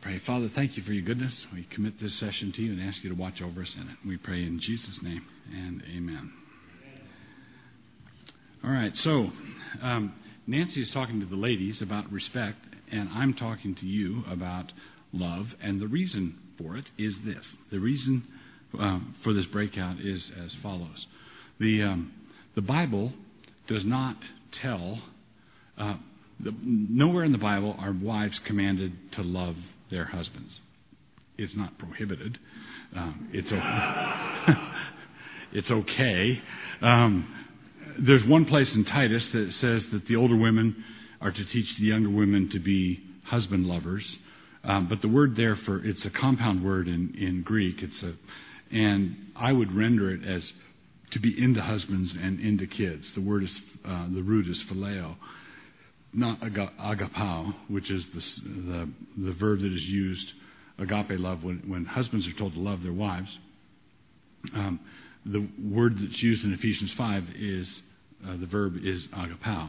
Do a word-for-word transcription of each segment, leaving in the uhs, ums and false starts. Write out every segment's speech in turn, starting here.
Pray. Father, thank you for your goodness. We commit this session to you and ask you to watch over us in it. We pray in Jesus' name, and amen. All right, so um, Nancy is talking to the ladies about respect, and I'm talking to you about love, and the reason for it is this. The reason uh, for this breakout is as follows. The, um, the Bible does not tell, uh, the, nowhere in the Bible are wives commanded to love their husbands. It's not prohibited. Um, it's okay. It's okay. Um, there's one place in Titus that says that the older women are to teach the younger women to be husband lovers. Um, but the word there for it's a compound word in, in Greek. It's a, and I would render it as to be into husbands and into kids. The word is uh, the root is phileo, not agapao, which is the, the the verb that is used, agape love, when, when husbands are told to love their wives. Um, the word that's used in Ephesians five is, uh, the verb is agapao.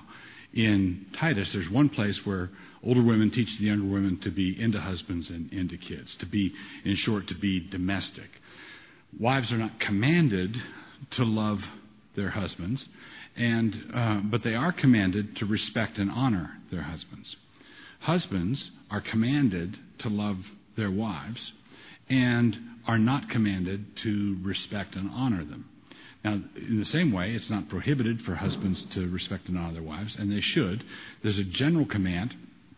In Titus, there's one place where older women teach the younger women to be into husbands and into kids, to be, in short, to be domestic. Wives are not commanded to love their husbands, and uh, but they are commanded to respect and honor their husbands. Husbands are commanded to love their wives and are not commanded to respect and honor them. Now, in the same way, it's not prohibited for husbands to respect and honor their wives, and they should. There's a general command.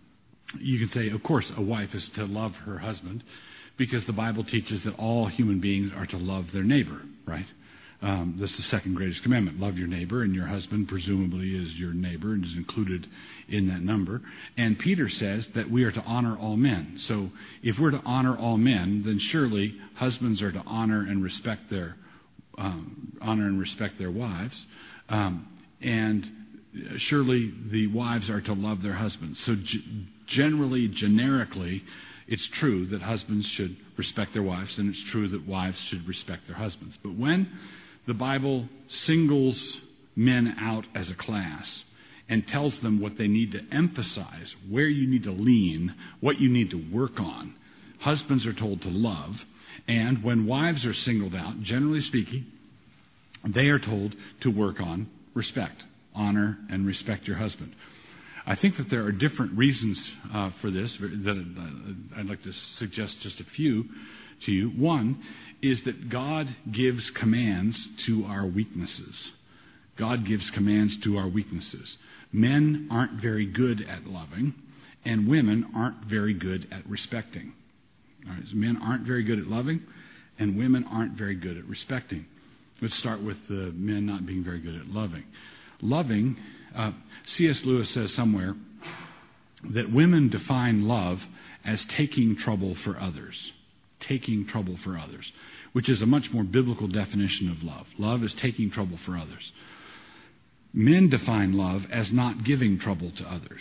You can say, of course, a wife is to love her husband because the Bible teaches that all human beings are to love their neighbor, right? Um, this is the second greatest commandment. Love your neighbor, and your husband presumably is your neighbor and is included in that number. And Peter says that we are to honor all men. So if we're to honor all men, then surely husbands are to honor and respect their um, honor and respect their wives, um, and surely the wives are to love their husbands. So g- generally, generically, it's true that husbands should respect their wives, and it's true that wives should respect their husbands. But when the Bible singles men out as a class and tells them what they need to emphasize, where you need to lean, what you need to work on, husbands are told to love. And when wives are singled out, generally speaking, they are told to work on respect, honor, and respect your husband. I think that there are different reasons uh, for this that uh, I'd like to suggest just a few to you. One is that God gives commands to our weaknesses. God gives commands to our weaknesses. Men aren't very good at loving, and women aren't very good at respecting. All right, so men aren't very good at loving, and women aren't very good at respecting. Let's start with the men not being very good at loving. Loving, uh, C S Lewis says somewhere that women define love as taking trouble for others. Taking trouble for others, which is a much more biblical definition of love. Love is taking trouble for others. Men define love as not giving trouble to others.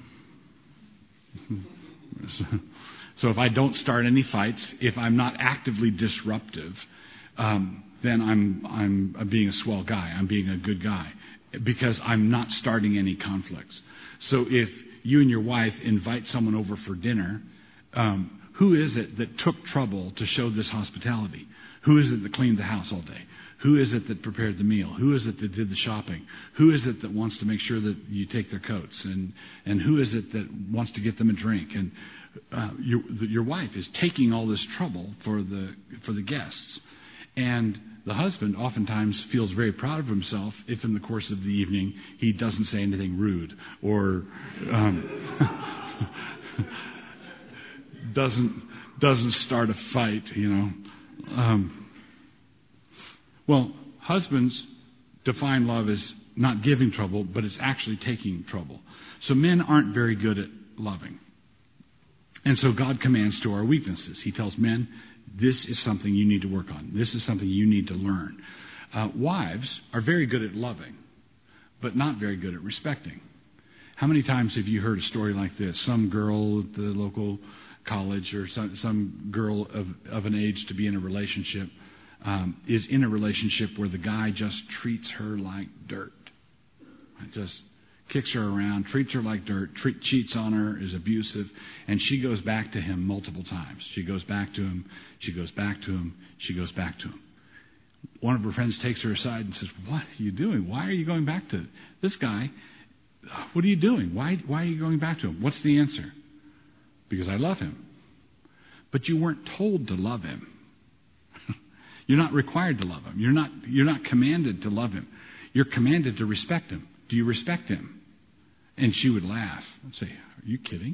So if I don't start any fights, if I'm not actively disruptive, um, then I'm I'm being a swell guy. I'm being a good guy because I'm not starting any conflicts. So if you and your wife invite someone over for dinner, um, who is it that took trouble to show this hospitality? Who is it that cleaned the house all day? Who is it that prepared the meal? Who is it that did the shopping? Who is it that wants to make sure that you take their coats? And and who is it that wants to get them a drink? And uh, your your wife is taking all this trouble for the for the guests. And the husband oftentimes feels very proud of himself if in the course of the evening he doesn't say anything rude or um, doesn't doesn't start a fight, you know. Um, well, husbands define love as not giving trouble, but it's actually taking trouble. So men aren't very good at loving. And so God commands to our weaknesses. He tells men, this is something you need to work on. This is something you need to learn. Uh, wives are very good at loving, but not very good at respecting. How many times have you heard a story like this? Some girl at the local college or some, some girl of, of an age to be in a relationship um, is in a relationship where the guy just treats her like dirt. Just kicks her around, treats her like dirt, treat, cheats on her, is abusive, and she goes back to him multiple times. She goes back to him, she goes back to him, she goes back to him. One of her friends takes her aside and says, "What are you doing? Why are you going back to this guy? What are you doing? Why, why are you going back to him?" What's the answer? "Because I love him." But you weren't told to love him. You're not required to love him. You're not, you're not commanded to love him. You're commanded to respect him. Do you respect him? And she would laugh and say, "Are you kidding?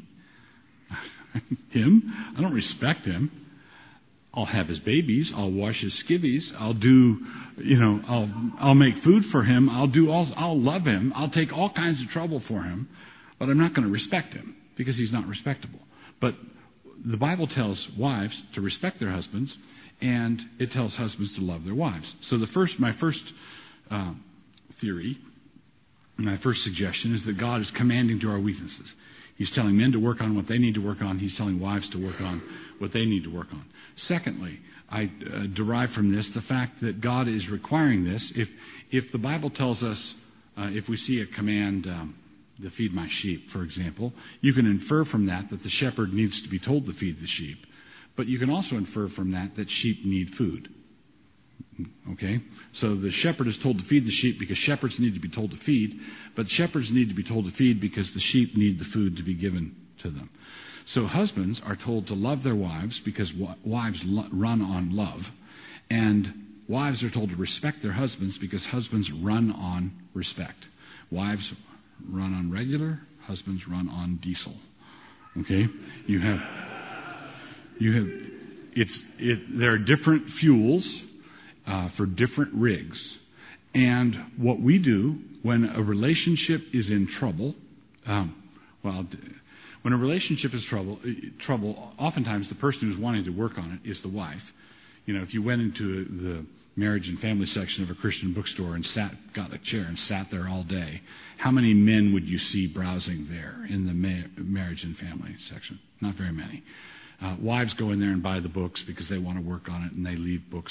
Him? I don't respect him. I'll have his babies. I'll wash his skivvies. I'll do, you know, I'll I'll make food for him. I'll do all. I'll love him. I'll take all kinds of trouble for him, but I'm not going to respect him because he's not respectable." But the Bible tells wives to respect their husbands, and it tells husbands to love their wives. So the first, my first uh, theory, my first suggestion is that God is commanding to our weaknesses. He's telling men to work on what they need to work on. He's telling wives to work on what they need to work on. Secondly, I uh, derive from this the fact that God is requiring this. If if the Bible tells us, uh, if we see a command um, to feed my sheep, for example, you can infer from that that the shepherd needs to be told to feed the sheep. But you can also infer from that that sheep need food. Okay? So the shepherd is told to feed the sheep because shepherds need to be told to feed, but shepherds need to be told to feed because the sheep need the food to be given to them. So husbands are told to love their wives because wives lo- run on love, and wives are told to respect their husbands because husbands run on respect. Wives run on regular, husbands run on diesel. Okay? You have you have it's it there are different fuels uh, for different rigs. And what we do when a relationship is in trouble, um, well, when a relationship is trouble, trouble, oftentimes the person who's wanting to work on it is the wife. You know, if you went into the marriage and family section of a Christian bookstore and sat, got a chair and sat there all day, how many men would you see browsing there in the ma- marriage and family section? Not very many. Uh, wives go in there and buy the books because they want to work on it, and they leave books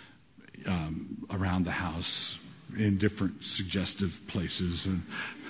um, around the house in different suggestive places, and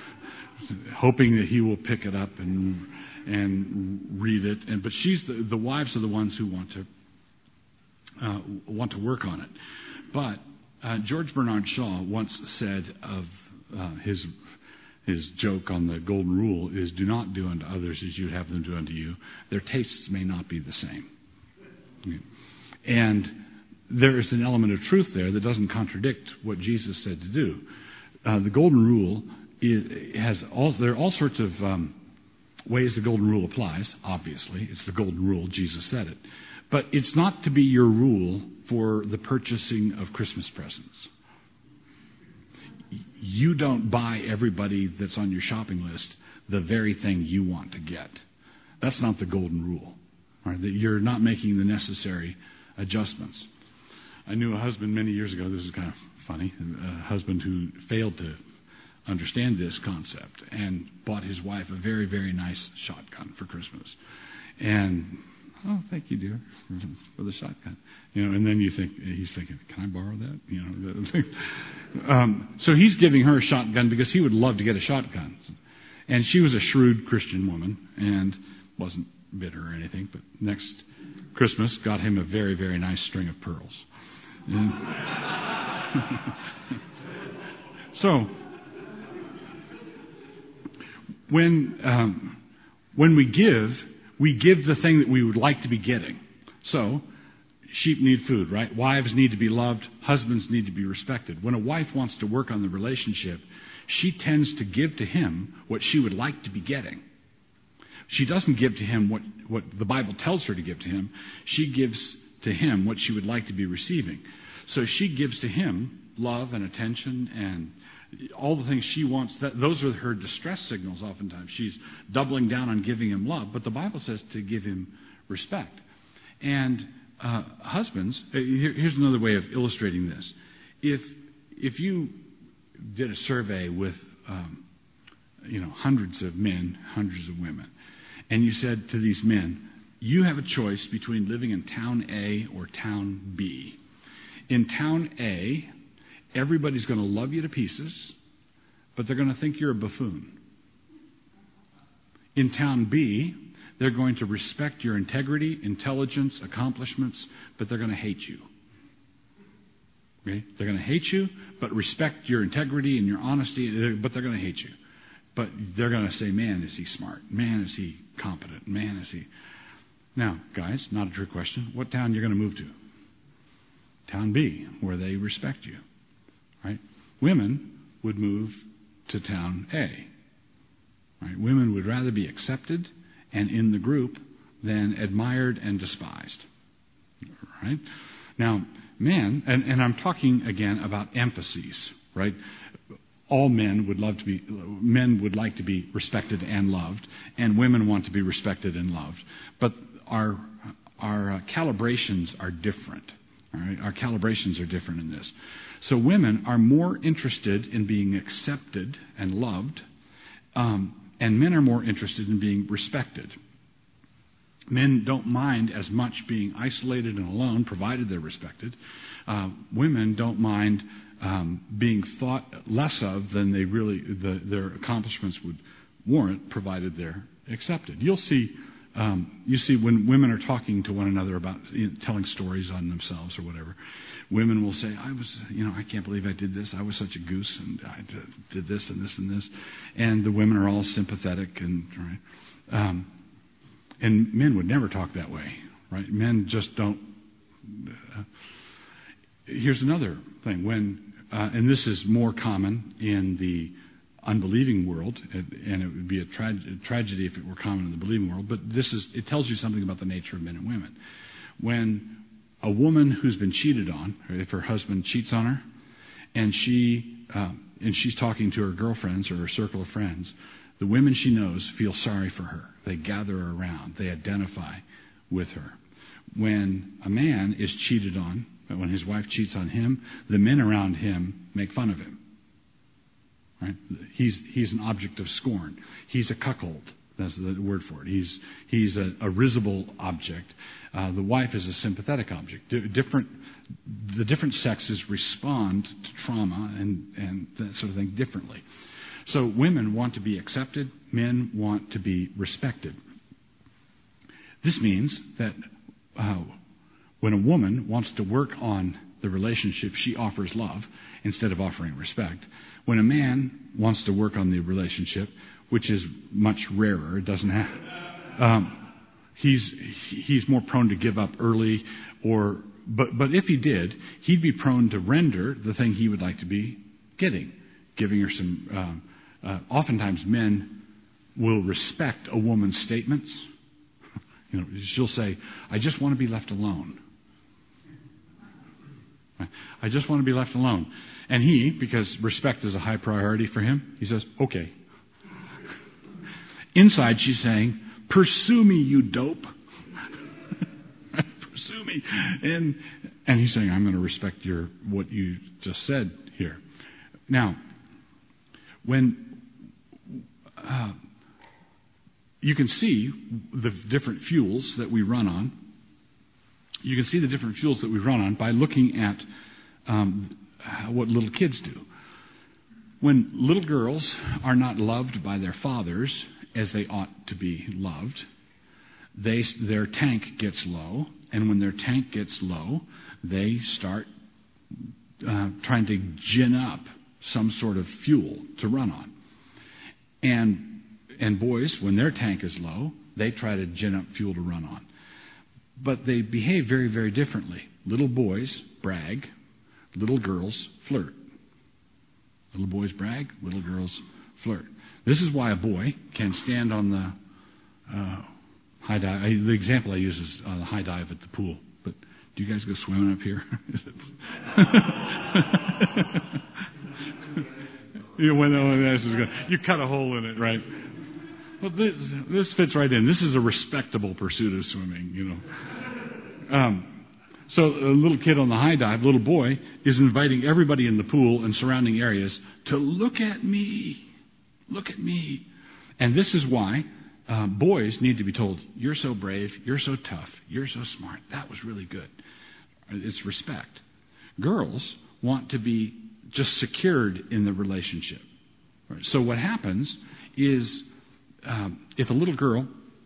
hoping that he will pick it up and and read it. And but she's the, the wives are the ones who want to uh, want to work on it. But uh, George Bernard Shaw once said of uh, his his joke on the golden rule is, "Do not do unto others as you have them do unto you. Their tastes may not be the same." And there is an element of truth there that doesn't contradict what Jesus said to do. Uh, the golden rule is, has all there are all sorts of um, ways the golden rule applies. Obviously, it's the golden rule. Jesus said it. But it's not to be your rule for the purchasing of Christmas presents. You don't buy everybody that's on your shopping list the very thing you want to get. That's not the golden rule. Right? That you're not making the necessary adjustments. I knew a husband many years ago, this is kind of funny, a husband who failed to understand this concept and bought his wife a very, very nice shotgun for Christmas. And, "Oh, thank you, dear, for the shotgun." You know, and then you think, he's thinking, "Can I borrow that?" You know, um, so he's giving her a shotgun because he would love to get a shotgun. And she was a shrewd Christian woman and wasn't bitter or anything, but next Christmas got him a very, very nice string of pearls. And so, when um, when we give, we give the thing that we would like to be getting. So, sheep need food, right? Wives need to be loved. Husbands need to be respected. When a wife wants to work on the relationship, she tends to give to him what she would like to be getting. She doesn't give to him what, what the Bible tells her to give to him. She gives to him what she would like to be receiving. So she gives to him love and attention and all the things she wants. That, those are her distress signals oftentimes. She's doubling down on giving him love. But the Bible says to give him respect. And uh, husbands, here, here's another way of illustrating this. If if you did a survey with um, you know hundreds of men, hundreds of women, and you said to these men, you have a choice between living in town A or town B. In town A, everybody's going to love you to pieces, but they're going to think you're a buffoon. In town B, they're going to respect your integrity, intelligence, accomplishments, but they're going to hate you. Okay? They're going to hate you, but respect your integrity and your honesty, but they're going to hate you. But they're going to say, man, is he smart? Man, is he competent? Man, is he... Now, guys, not a trick question. What town you're going to move to? Town B, where they respect you. Right? Women would move to town A. Right? Women would rather be accepted and in the group than admired and despised. Right? Now, men, and, and I'm talking again about emphases, right? All men would love to be, men would like to be respected and loved, and women want to be respected and loved. But our our uh, calibrations are different. All right, our calibrations are different in this. So women are more interested in being accepted and loved, um, and men are more interested in being respected. Men don't mind as much being isolated and alone, provided they're respected. Uh, women don't mind um, being thought less of than they really the, their accomplishments would warrant, provided they're accepted. You'll see, um, you see when women are talking to one another about you know, telling stories on themselves or whatever. Women will say, "I was, you know, I can't believe I did this. I was such a goose, and I did this and this and this." And the women are all sympathetic and right. Um, And men would never talk that way, right? Men just don't. Uh, here's another thing. When, uh, and this is more common in the unbelieving world, and, and it would be a, tra- a tragedy if it were common in the believing world, but this is, it tells you something about the nature of men and women. When a woman who's been cheated on, or if her husband cheats on her, and she uh, and she's talking to her girlfriends or her circle of friends, the women she knows feel sorry for her. They gather her around. They identify with her. When a man is cheated on, when his wife cheats on him, the men around him make fun of him. Right? He's he's an object of scorn. He's a cuckold. That's the word for it. He's he's a, a risible object. Uh, the wife is a sympathetic object. D- different the different sexes respond to trauma and and that sort of thing differently. So women want to be accepted, men want to be respected. This means that uh, when a woman wants to work on the relationship, she offers love instead of offering respect. When a man wants to work on the relationship, which is much rarer, it doesn't have, um, he's he's more prone to give up early, or but but if he did, he'd be prone to render the thing he would like to be getting, giving her some. Um, Uh, oftentimes, men will respect a woman's statements. You know, she'll say, "I just want to be left alone. I just want to be left alone." And he, because respect is a high priority for him, he says, "Okay." Inside, she's saying, "Pursue me, you dope." Pursue me, and and he's saying, "I'm going to respect your what you just said here." Now, when Uh, you can see the different fuels that we run on. You can see the different fuels that we run on by looking at um, what little kids do. When little girls are not loved by their fathers as they ought to be loved, they, their tank gets low, and when their tank gets low, they start uh, trying to gin up some sort of fuel to run on. And and boys, when their tank is low, they try to gin up fuel to run on. But they behave very, very differently. Little boys brag. Little girls flirt. Little boys brag. Little girls flirt. This is why a boy can stand on the uh, high dive. I, the example I use is uh, the high dive at the pool. But do you guys go swimming up here? You know, when this is going, you cut a hole in it, right? Well, this, this fits right in. This is a respectable pursuit of swimming, you know. Um, so a little kid on the high dive, little boy, is inviting everybody in the pool and surrounding areas to look at me, look at me. And this is why uh, boys need to be told, "You're so brave, you're so tough, you're so smart. That was really good." It's respect. Girls want to be just secured in the relationship. So what happens is um, if a little girl,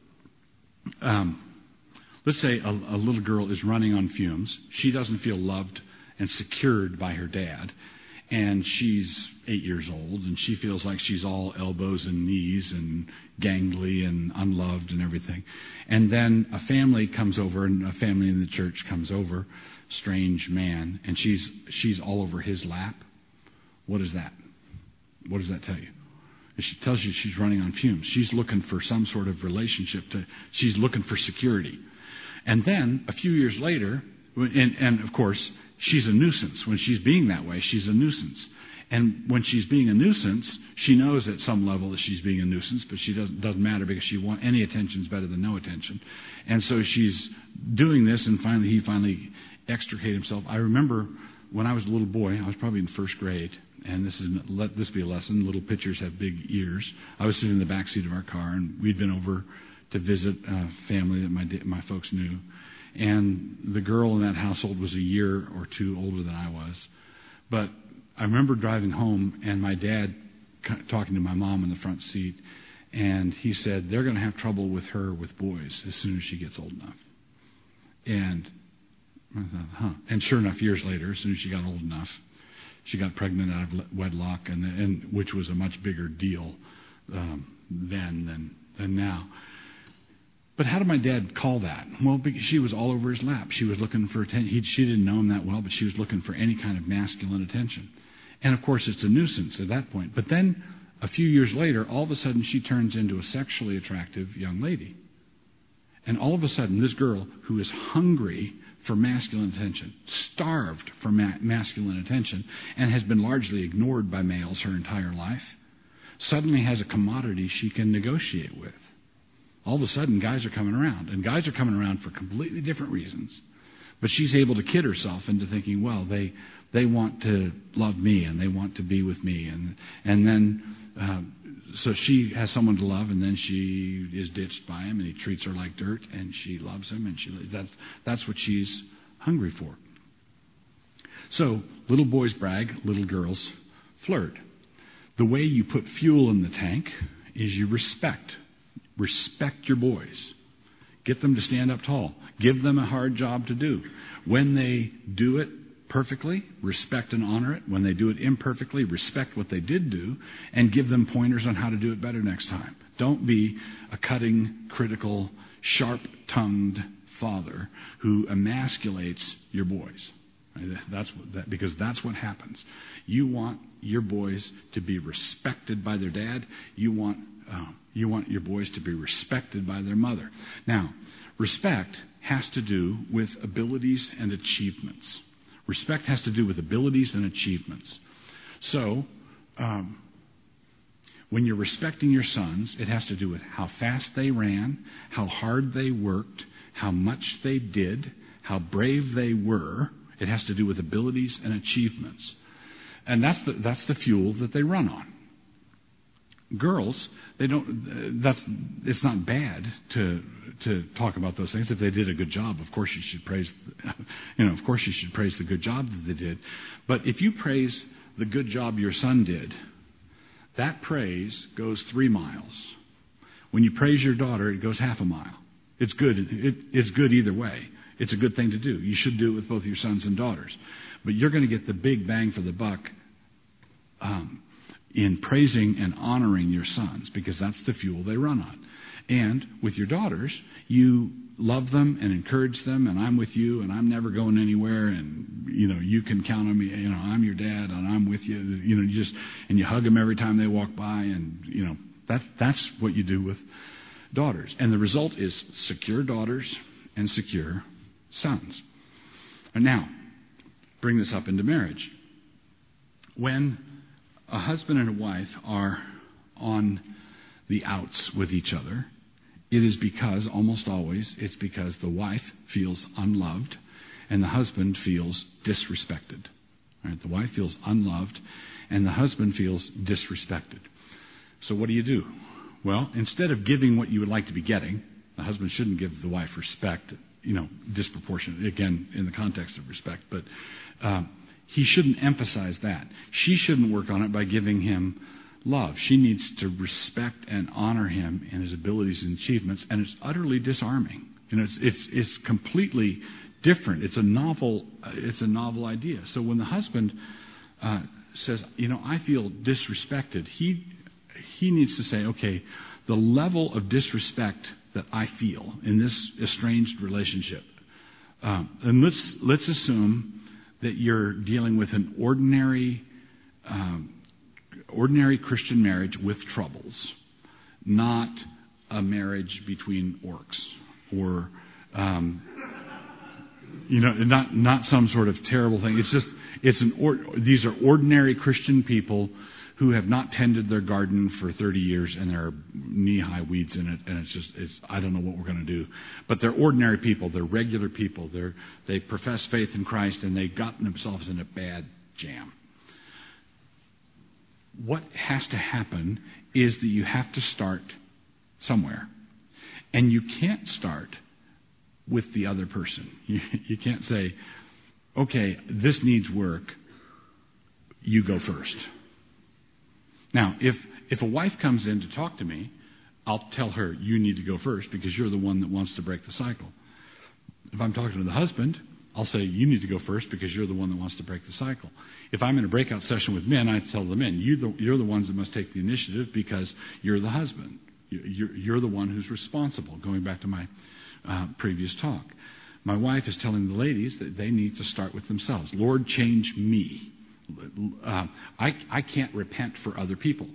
um, let's say a, a little girl is running on fumes, she doesn't feel loved and secured by her dad, and she's eight years old, and she feels like she's all elbows and knees and gangly and unloved and everything. And then a family comes over, and a family in the church comes over, strange man, and she's she's all over his lap. What is that? What does that tell you? She tells you she's running on fumes. She's looking for some sort of relationship. To she's looking for security. And then a few years later, and, and of course, she's a nuisance. When she's being that way, she's a nuisance. And when she's being a nuisance, she knows at some level that she's being a nuisance, but she doesn't doesn't matter because she want any attention is better than no attention. And so she's doing this, and finally he finally extricated himself. I remember when I was a little boy, I was probably in first grade, and this is let this be a lesson. Little pitchers have big ears. I was sitting in the back seat of our car, and we'd been over to visit a family that my my folks knew. And the girl in that household was a year or two older than I was. But I remember driving home and my dad talking to my mom in the front seat, and he said, they're going to have trouble with her with boys as soon as she gets old enough. And I thought, huh. And sure enough, years later, as soon as she got old enough, she got pregnant out of wedlock, and, and which was a much bigger deal um, then than, than now. But how did my dad call that? Well, because she was all over his lap. She was looking for attention. He, she didn't know him that well, but she was looking for any kind of masculine attention. And, of course, it's a nuisance at that point. But then, a few years later, all of a sudden, she turns into a sexually attractive young lady. And all of a sudden, this girl who is hungry for masculine attention, starved for ma- masculine attention, and has been largely ignored by males her entire life, suddenly has a commodity she can negotiate with. All of a sudden, guys are coming around. And guys are coming around for completely different reasons. But she's able to kid herself into thinking, well, they they want to love me and they want to be with me. And and then, uh, so she has someone to love, and then she is ditched by him, and he treats her like dirt, and she loves him, and she that's that's what she's hungry for. So, little boys brag, little girls flirt. The way you put fuel in the tank is you respect. Respect your boys. Get them to stand up tall. Give them a hard job to do. When they do it perfectly, respect and honor it. When they do it imperfectly, respect what they did do and give them pointers on how to do it better next time. Don't be a cutting, critical, sharp-tongued father who emasculates your boys. That's what, that, because that's what happens. You want your boys to be respected by their dad. You want uh, you want your boys to be respected by their mother. Now, respect has to do with abilities and achievements. Respect has to do with abilities and achievements. So, um, when you're respecting your sons, it has to do with how fast they ran, how hard they worked, how much they did, how brave they were. It has to do with abilities and achievements. And that's the, that's the fuel that they run on. Girls, they don't. That's it's not bad to to talk about those things. If they did a good job, of course you should praise. You know, of course you should praise the good job that they did. But if you praise the good job your son did, that praise goes three miles. When you praise your daughter, it goes half a mile. It's good. It, it's good either way. It's a good thing to do. You should do it with both your sons and daughters. But you're going to get the big bang for the buck um, in praising and honoring your sons, because that's the fuel they run on. And with your daughters, you love them and encourage them, and I'm with you, and I'm never going anywhere, and you know you can count on me. You know I'm your dad, and I'm with you. You know you just and you hug them every time they walk by, and you know that that's what you do with daughters. And the result is secure daughters and secure sons. And now, bring this up into marriage. When a husband and a wife are on the outs with each other, it is because, almost always, it's because the wife feels unloved and the husband feels disrespected. Right? The wife feels unloved and the husband feels disrespected. So what do you do? Well, instead of giving what you would like to be getting, the husband shouldn't give the wife respect, you know, disproportionate, again, in the context of respect, but um, he shouldn't emphasize that. She shouldn't work on it by giving him love. She needs to respect and honor him in his abilities and achievements, and it's utterly disarming. You know, it's it's, it's completely different. It's a novel. Uh, it's a novel idea. So when the husband uh, says, "You know, I feel disrespected," he he needs to say, "Okay, the level of disrespect that I feel in this estranged relationship, um, and let's let's assume that you're dealing with an ordinary." Um, ordinary Christian marriage with troubles, not a marriage between orcs or, um, you know, not not some sort of terrible thing. It's just it's an or, these are ordinary Christian people who have not tended their garden for thirty years and there are knee-high weeds in it, and it's just it's I don't know what we're going to do. But they're ordinary people. They're regular people. They're they profess faith in Christ, and they've gotten themselves in a bad jam. What has to happen is that you have to start somewhere. And you can't start with the other person. You, you can't say, okay, this needs work, you go first. Now, if, if a wife comes in to talk to me, I'll tell her, you need to go first because you're the one that wants to break the cycle. If I'm talking to the husband, I'll say, you need to go first because you're the one that wants to break the cycle. If I'm in a breakout session with men, I tell the men, you the, you're the ones that must take the initiative because you're the husband. You're, you're the one who's responsible, going back to my uh, previous talk. My wife is telling the ladies that they need to start with themselves. Lord, change me. Uh, I, I can't repent for other people.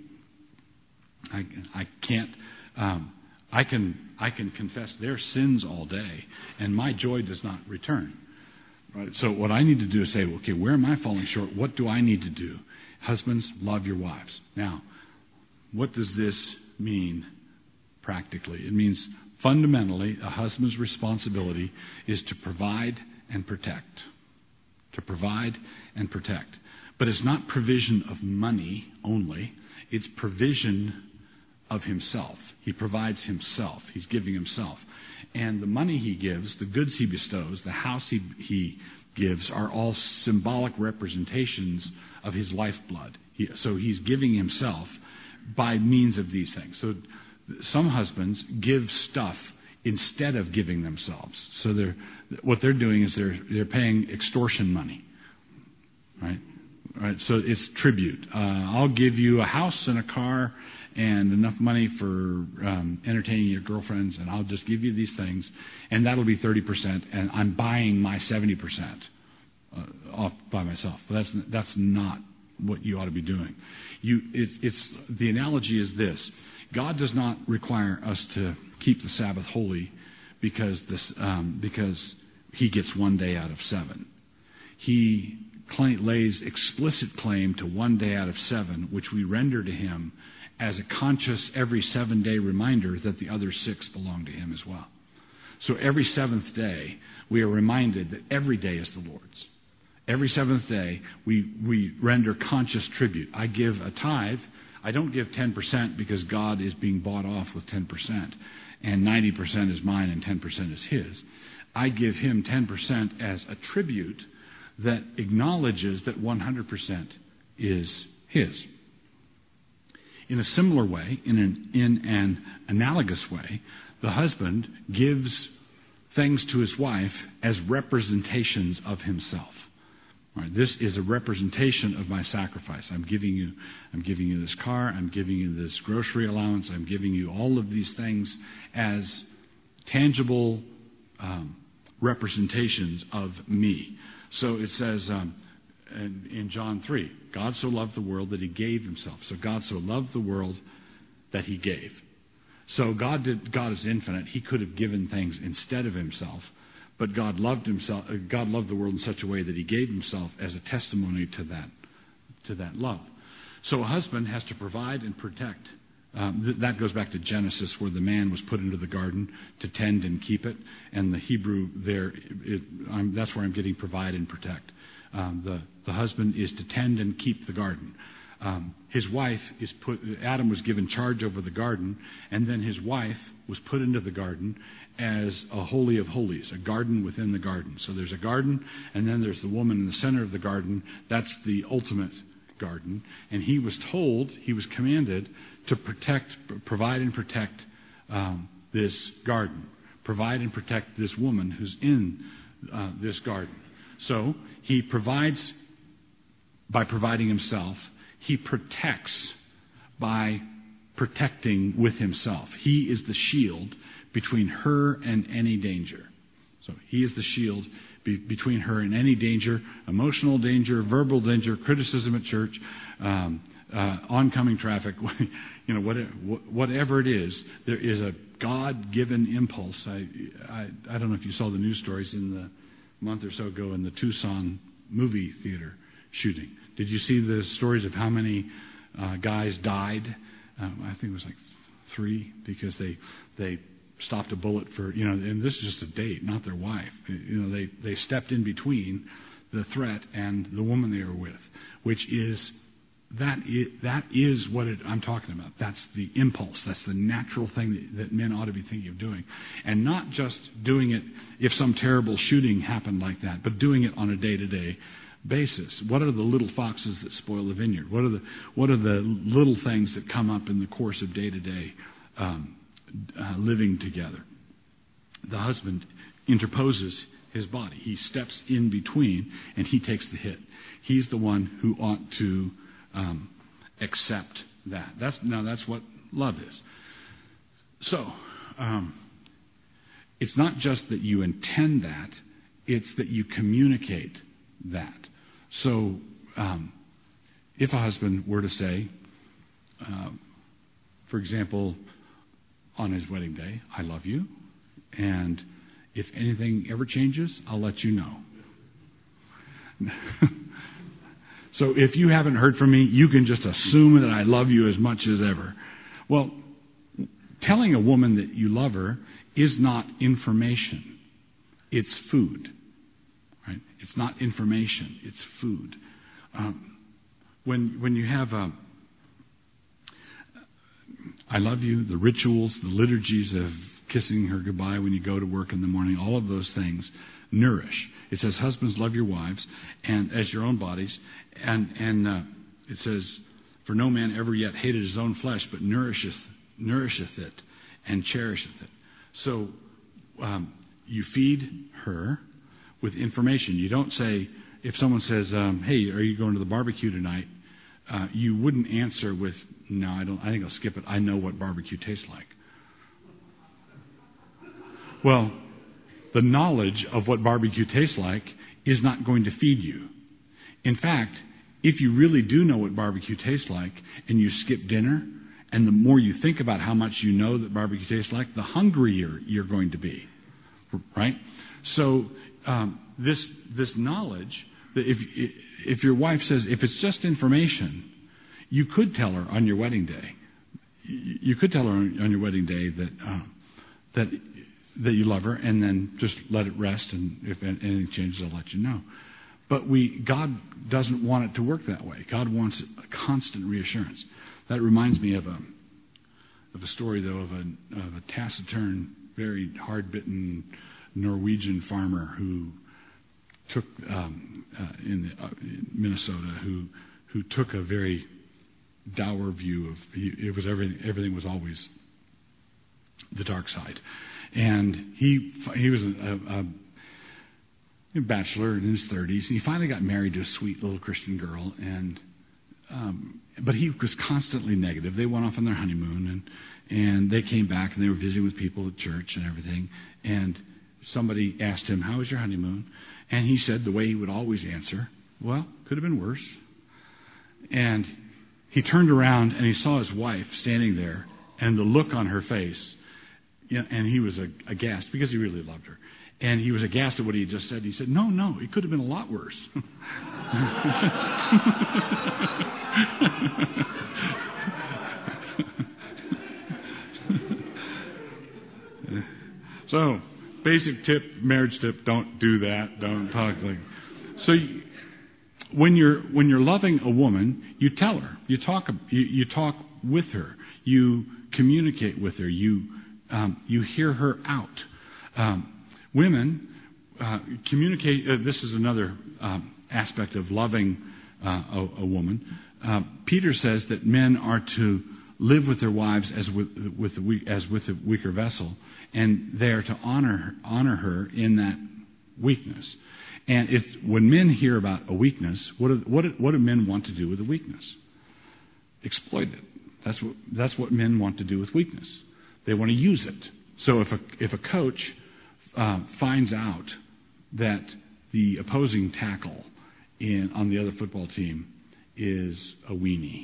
I, I can't... Um, I can I can confess their sins all day, and my joy does not return. Right? So what I need to do is say, okay, where am I falling short? What do I need to do? Husbands, love your wives. Now, what does this mean practically? It means fundamentally a husband's responsibility is to provide and protect. To provide and protect. But it's not provision of money only. It's provision of himself. He provides himself. He's giving himself. And the money he gives, the goods he bestows, the house he, he gives are all symbolic representations of his lifeblood. He, so he's giving himself by means of these things. So some husbands give stuff instead of giving themselves. So they're, what they're doing is they're they're paying extortion money. Right? Right? So it's tribute. Uh, I'll give you a house and a car and enough money for um, entertaining your girlfriends, and I'll just give you these things, and that'll be thirty percent, and I'm buying my seventy percent uh, off by myself. But that's that's not what you ought to be doing. You, it, it's the analogy is this: God does not require us to keep the Sabbath holy because this um, because He gets one day out of seven. He claim, lays explicit claim to one day out of seven, which we render to Him as a conscious every seven-day reminder that the other six belong to Him as well. So every seventh day, we are reminded that every day is the Lord's. Every seventh day, we, we render conscious tribute. I give a tithe. I don't give ten percent because God is being bought off with ten percent, and ninety percent is mine and ten percent is His. I give Him ten percent as a tribute that acknowledges that one hundred percent is His. In a similar way, in an, in an analogous way, the husband gives things to his wife as representations of himself. All right, this is a representation of my sacrifice. I'm giving you, I'm giving you this car. I'm giving you this grocery allowance. I'm giving you all of these things as tangible um, representations of me. So it says um, in, in John three, God so loved the world that He gave Himself. So God so loved the world that He gave. So God did. God is infinite. He could have given things instead of Himself, but God loved Himself. God loved the world in such a way that He gave Himself as a testimony to that, to that love. So a husband has to provide and protect. Um, th- that goes back to Genesis, where the man was put into the garden to tend and keep it. And the Hebrew there, it, I'm, that's where I'm getting provide and protect. Um, the, the husband is to tend and keep the garden. Um, his wife is put, Adam was given charge over the garden, and then his wife was put into the garden as a holy of holies, a garden within the garden. So there's a garden, and then there's the woman in the center of the garden. That's the ultimate garden, and he was told, he was commanded to protect, provide and protect um, this garden, provide and protect this woman who's in uh, this garden. So he provides by providing himself. He protects by protecting with himself. He is the shield between her and any danger. So he is the shield be, between her and any danger, emotional danger, verbal danger, criticism at church, um, uh, oncoming traffic, you know, whatever, whatever it is, there is a God-given impulse. I, I, I don't know if you saw the news stories in the month or so ago in the Tucson movie theater shooting. Did you see the stories of how many uh, guys died? Um, I think it was like three because they they stopped a bullet for, you know, and this is just a date, not their wife. You know, they, they stepped in between the threat and the woman they were with, which is, that is, that is what it, I'm talking about. That's the impulse. That's the natural thing that, that men ought to be thinking of doing. And not just doing it if some terrible shooting happened like that, but doing it on a day-to-day basis. What are the little foxes that spoil the vineyard? What are the what are the little things that come up in the course of day-to-day um, uh, living together? The husband interposes his body. He steps in between, and he takes the hit. He's the one who ought to um, accept that. That's now that's what love is. So um, it's not just that you intend that; it's that you communicate that. So, um, if a husband were to say, uh, for example, on his wedding day, I love you, and if anything ever changes, I'll let you know. So if you haven't heard from me, you can just assume that I love you as much as ever. Well, telling a woman that you love her is not information. It's food. Right? It's not information. It's food. Um, when when you have a, I love you, the rituals, the liturgies of kissing her goodbye when you go to work in the morning, all of those things nourish. It says, husbands, love your wives and as your own bodies. And and uh, it says, for no man ever yet hated his own flesh, but nourisheth, nourisheth it and cherisheth it. So um, you feed her with information. You don't say, if someone says, um, hey, are you going to the barbecue tonight? Uh, you wouldn't answer with, no, I don't. I think I'll skip it. I know what barbecue tastes like. Well, the knowledge of what barbecue tastes like is not going to feed you. In fact, if you really do know what barbecue tastes like and you skip dinner, and the more you think about how much you know that barbecue tastes like, the hungrier you're going to be. Right? So um, this this knowledge, that if if your wife says, if it's just information, you could tell her on your wedding day. You could tell her on your wedding day that uh, that that you love her, and then just let it rest. And if anything changes, I'll let you know. But we God doesn't want it to work that way. God wants a constant reassurance. That reminds me of a of a story, though, of a of a taciturn, very hard-bitten Norwegian farmer who took um, uh, in, the, uh, in Minnesota, who who took a very dour view of he, it was everything. Everything was always the dark side, and he he was a, a, a bachelor in his thirties, and he finally got married to a sweet little Christian girl, and um, but he was constantly negative. They went off on their honeymoon, and and they came back, and they were visiting with people at church and everything, and somebody asked him, how was your honeymoon? And he said, the way he would always answer, well, could have been worse. And he turned around and he saw his wife standing there, and the look on her face, you know, and he was aghast because he really loved her. And he was aghast at what he had just said. He said, no, no, it could have been a lot worse. So, basic tip, marriage tip, don't do that. Don't talk like... So, you, when you're when you're loving a woman, you tell her. You talk you, you talk with her. You communicate with her. You um, you hear her out. Um, women uh, communicate. Uh, this is another um, aspect of loving uh, a, a woman. uh, Peter says that men are to live with their wives as with, with the weak, as with a weaker vessel, and they are to honor honor her in that weakness. And if when men hear about a weakness, what do, what do, what do men want to do with a weakness? Exploit it. That's what that's what men want to do with weakness. They want to use it. So if a if a coach uh, finds out that the opposing tackle in on the other football team is a weenie,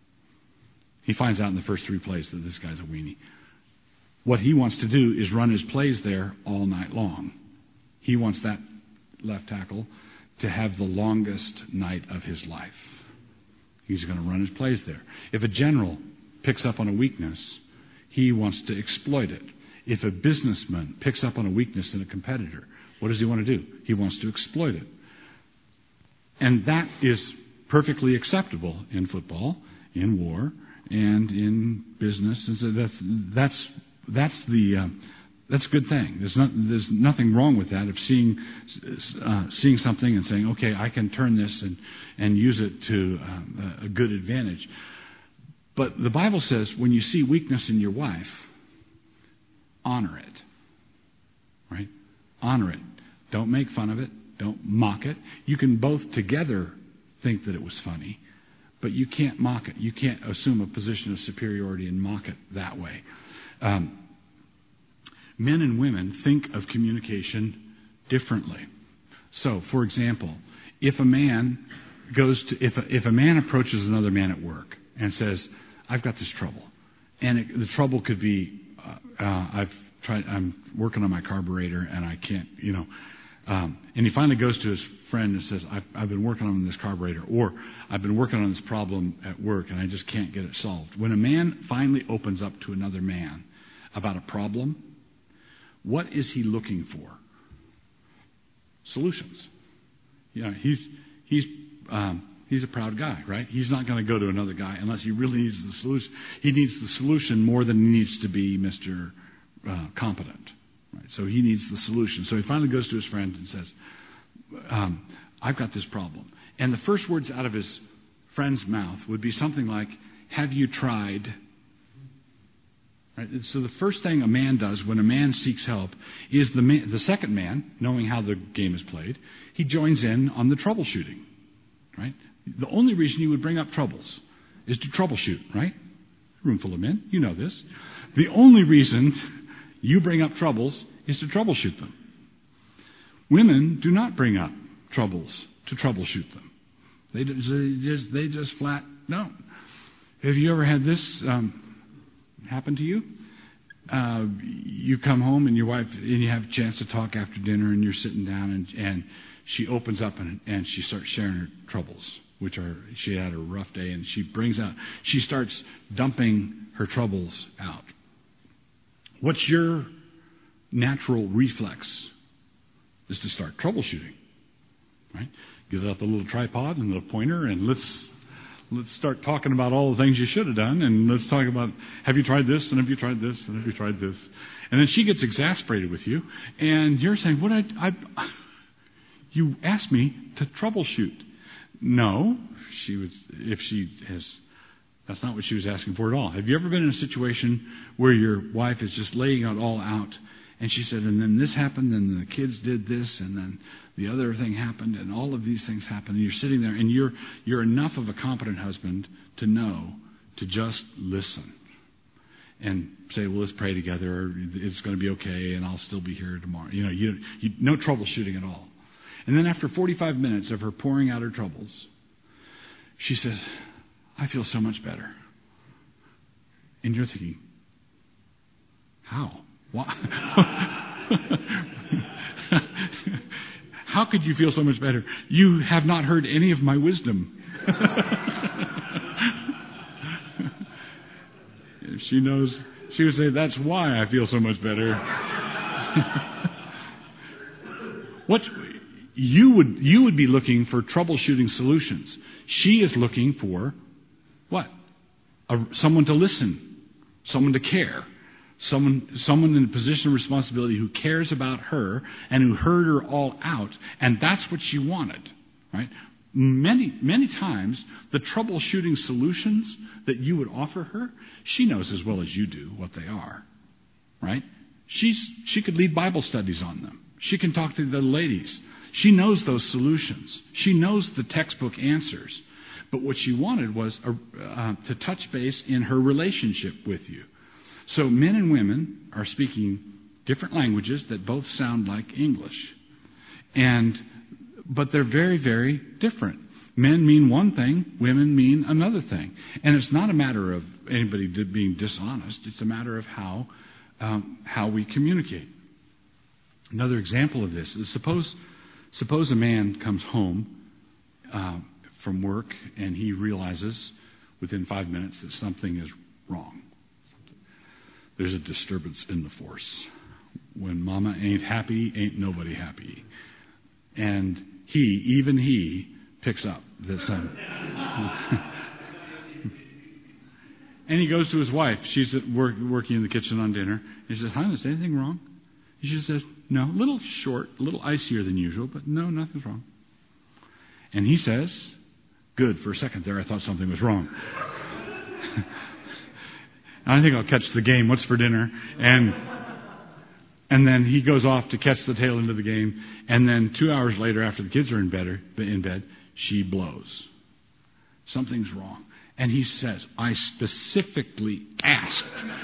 he finds out in the first three plays that this guy's a weenie. What he wants to do is run his plays there all night long. He wants that left tackle to have the longest night of his life. He's going to run his plays there. If a general picks up on a weakness, he wants to exploit it. If a businessman picks up on a weakness in a competitor, what does he want to do? He wants to exploit it. And that is perfectly acceptable in football, in war, and in business. And so that's that's that's the uh, that's a good thing. There's not there's nothing wrong with that, of seeing uh, seeing something and saying, okay, I can turn this and and use it to uh, a good advantage. But the Bible says when you see weakness in your wife, honor it. Right? Honor it. Don't make fun of it. Don't mock it. You can both together think that it was funny, but you can't mock it. You can't assume a position of superiority and mock it that way. Um, men and women think of communication differently. So, for example, if a man goes to if a, if a man approaches another man at work and says, "I've got this trouble," and it, the trouble could be, uh, uh, "I've tried. I'm working on my carburetor and I can't," you know. Um, and he finally goes to his friend and says, I've, I've been working on this carburetor, or I've been working on this problem at work and I just can't get it solved. When a man finally opens up to another man about a problem, what is he looking for? Solutions. You know, he's he's um, he's a proud guy, right? He's not going to go to another guy unless he really needs the solution. He needs the solution more than he needs to be Mister Uh, competent. Right? So he needs the solution. So he finally goes to his friend and says, um, I've got this problem. And the first words out of his friend's mouth would be something like, have you tried? Right? And so the first thing a man does when a man seeks help is the man, the second man, knowing how the game is played, he joins in on the troubleshooting. Right? The only reason you would bring up troubles is to troubleshoot, right? Room full of men, you know this. The only reason you bring up troubles is to troubleshoot them. Women do not bring up troubles to troubleshoot them. They just, they just flat don't. Have you ever had this um, happen to you? Uh, you come home and your wife, and you have a chance to talk after dinner, and you're sitting down, and, and she opens up and, and she starts sharing her troubles, which are, she had a rough day, and she brings out, she starts dumping her troubles out. What's your natural reflex? Is to start troubleshooting, right? Get out the little tripod and the pointer, and let's let's start talking about all the things you should have done, and let's talk about, have you tried this, and have you tried this, and have you tried this? And then she gets exasperated with you, and you're saying, "What I, I you asked me to troubleshoot." No, she was. If she has. That's not what she was asking for at all. Have you ever been in a situation where your wife is just laying it all out, and she said, and then this happened, and the kids did this, and then the other thing happened, and all of these things happened, and you're sitting there, and you're you're enough of a competent husband to know to just listen and say, well, let's pray together, or it's going to be okay, and I'll still be here tomorrow. You know, you, you no troubleshooting at all. And then after forty-five minutes of her pouring out her troubles, she says, I feel so much better. And you're thinking, how? Why? How could you feel so much better? You have not heard any of my wisdom. If she knows, she would say, that's why I feel so much better. What you would you would be looking for troubleshooting solutions. She is looking for what? A, someone to listen, someone to care, someone someone in a position of responsibility who cares about her and who heard her all out, and that's what she wanted, right? many, many times, the troubleshooting solutions that you would offer her, she knows as well as you do what they are, right? She's, she could lead Bible studies on them. She can talk to the ladies. She knows those solutions. She knows the textbook answers. But what she wanted was a, uh, to touch base in her relationship with you. So men and women are speaking different languages that both sound like English. And but they're very, very different. Men mean one thing, women mean another thing. And it's not a matter of anybody being dishonest. It's a matter of how um, how we communicate. Another example of this is suppose suppose a man comes home uh, from work and he realizes within five minutes that something is wrong. There's a disturbance in the force. When mama ain't happy, ain't nobody happy. And he, even he, picks up that son. And he goes to his wife. She's at work, working in the kitchen on dinner. He says, "Honey, is anything wrong?" She just says, "No, a little short, a little icier than usual, but no, nothing's wrong." And he says, "Good." For a second there, I thought something was wrong. I think I'll catch the game. What's for dinner? And and then he goes off to catch the tail end of the game. And then two hours later, after the kids are in bed, in bed, she blows. Something's wrong. And he says, "I specifically asked."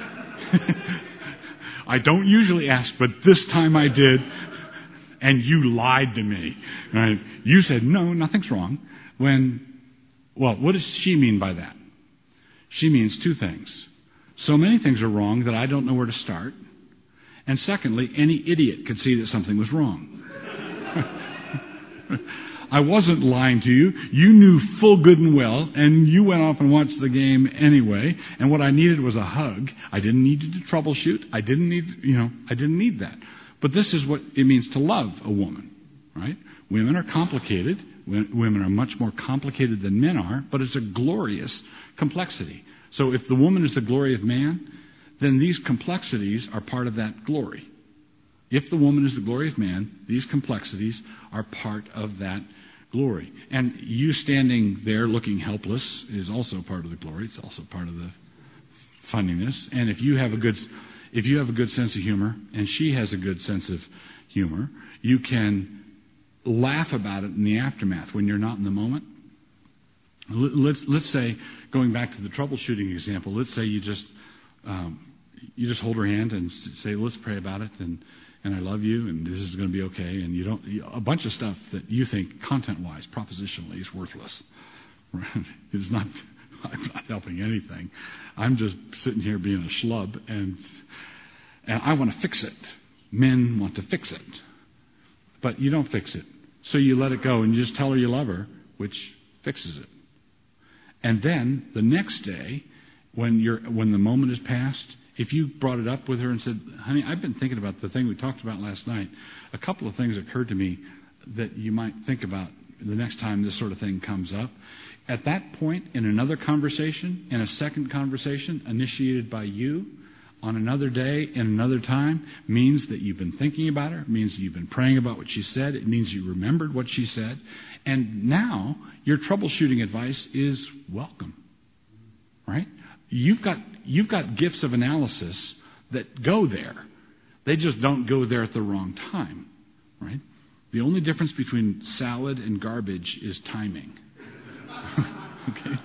I don't usually ask, but this time I did. And you lied to me. Right? You said, "No, nothing's wrong." When, well, what does she mean by that? She means two things. So many things are wrong that I don't know where to start. And secondly, any idiot could see that something was wrong. I wasn't lying to you. You knew full good and well, and you went off and watched the game anyway. And what I needed was a hug. I didn't need you to troubleshoot. I didn't need, you know, I didn't need that. But this is what it means to love a woman, right? Women are complicated. Women are much more complicated than men are, but it's a glorious complexity. So if the woman is the glory of man, then these complexities are part of that glory. If the woman is the glory of man, these complexities are part of that glory. And you standing there looking helpless is also part of the glory. It's also part of the funniness. And if you have a good, if you have a good sense of humor, and she has a good sense of humor, you can laugh about it in the aftermath when you're not in the moment. Let's let's say, going back to the troubleshooting example, let's say you just um, you just hold her hand and say, "Let's pray about it," and and I love you, and this is going to be okay. And you don't a bunch of stuff that you think content-wise, propositionally, is worthless. It's not. I'm not helping anything. I'm just sitting here being a schlub, and and I want to fix it. Men want to fix it, but you don't fix it. So you let it go, and you just tell her you love her, which fixes it. And then the next day, when you're when the moment is past, if you brought it up with her and said, "Honey, I've been thinking about the thing we talked about last night. A couple of things occurred to me that you might think about the next time this sort of thing comes up." At that point, in another conversation, in a second conversation initiated by you, on another day, in another time, means that you've been thinking about her, means that you've been praying about what she said, it means you remembered what she said, and now your troubleshooting advice is welcome, right? You've got you've got gifts of analysis that go there. They just don't go there at the wrong time, right? The only difference between salad and garbage is timing. Okay,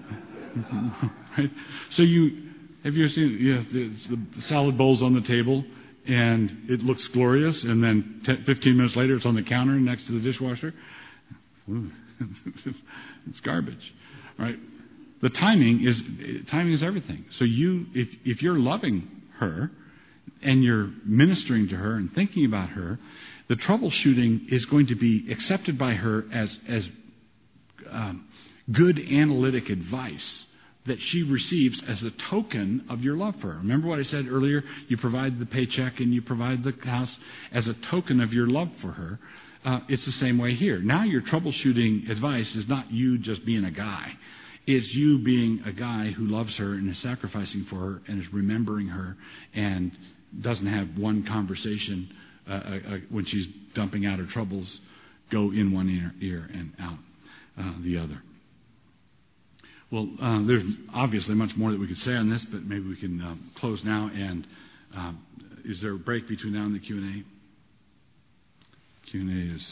right? So you. Have you ever seen you know, the, the salad bowl's on the table, and it looks glorious, and then ten, fifteen minutes later it's on the counter next to the dishwasher? Ooh, it's garbage, right? The timing is timing is everything. So you, if if you're loving her, and you're ministering to her and thinking about her, the troubleshooting is going to be accepted by her as as um, good analytic advice that she receives as a token of your love for her. Remember what I said earlier? You provide the paycheck and you provide the house as a token of your love for her. Uh, it's the same way here. Now your troubleshooting advice is not you just being a guy. It's you being a guy who loves her and is sacrificing for her and is remembering her and doesn't have one conversation uh, uh, when she's dumping out her troubles go in one ear, ear and out uh, the other. Well, uh, there's obviously much more that we could say on this, but maybe we can uh, close now. And uh, is there a break between now and the Q and A? Q and A is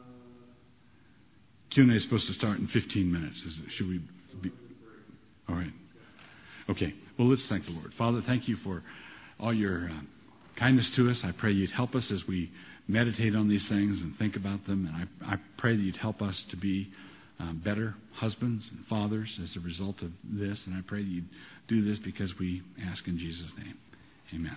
Q and A is supposed to start in fifteen minutes. Is it, should we be? All right. Okay. Well, let's thank the Lord. Father, thank you for all your uh, kindness to us. I pray you'd help us as we meditate on these things and think about them. And I, I pray that you'd help us to be uh, better husbands and fathers as a result of this. And I pray that you'd do this because we ask in Jesus' name. Amen.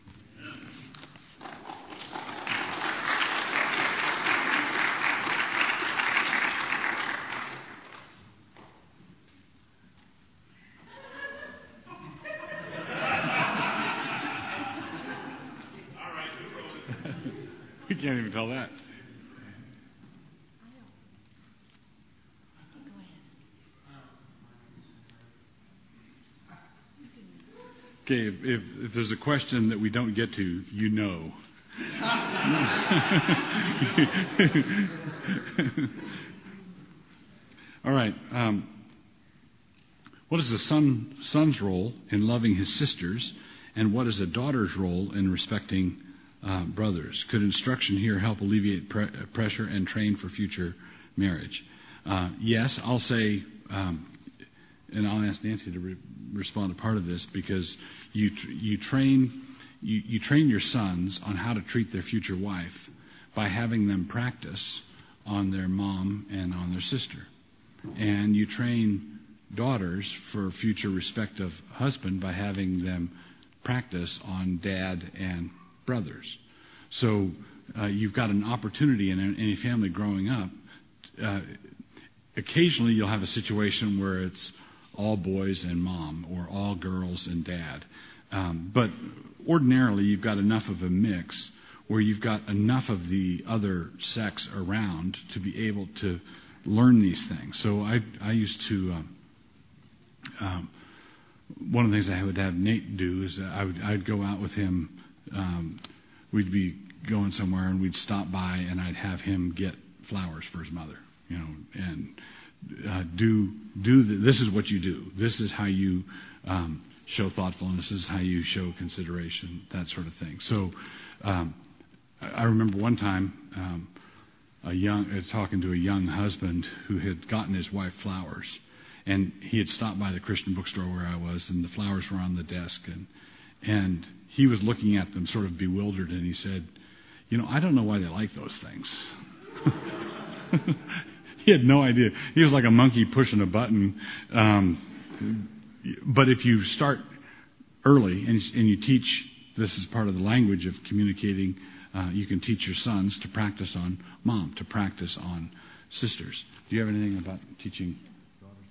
We can't even tell that. Okay, if, if, if there's a question that we don't get to, you know. All right. Um, what is the son, son's role in loving his sisters, and what is a daughter's role in respecting Uh, brothers? Could instruction here help alleviate pre- pressure and train for future marriage? Uh, yes, I'll say, um, and I'll ask Nancy to re- respond to part of this, because you tr- you train you, you train your sons on how to treat their future wife by having them practice on their mom and on their sister, and you train daughters for future respect of husband by having them practice on dad and brothers. So uh, you've got an opportunity in any family growing up. Uh, occasionally you'll have a situation where it's all boys and mom, or all girls and dad. Um, but ordinarily you've got enough of a mix where you've got enough of the other sex around to be able to learn these things. So I, I used to... Um, um, one of the things I would have Nate do is I would I'd go out with him. Um, we'd be going somewhere and we'd stop by and I'd have him get flowers for his mother, you know, and uh, do do the, this is what you do. This is how you um, show thoughtfulness. This is how you show consideration, that sort of thing. So um, I remember one time um, a young uh, talking to a young husband who had gotten his wife flowers, and he had stopped by the Christian bookstore where I was, and the flowers were on the desk, and and he was looking at them sort of bewildered, and he said, you know, I don't know why they like those things. He had no idea. He was like a monkey pushing a button. Um, but if you start early and, and you teach, this is part of the language of communicating, uh, you can teach your sons to practice on mom, to practice on sisters. Do you have anything about teaching daughters?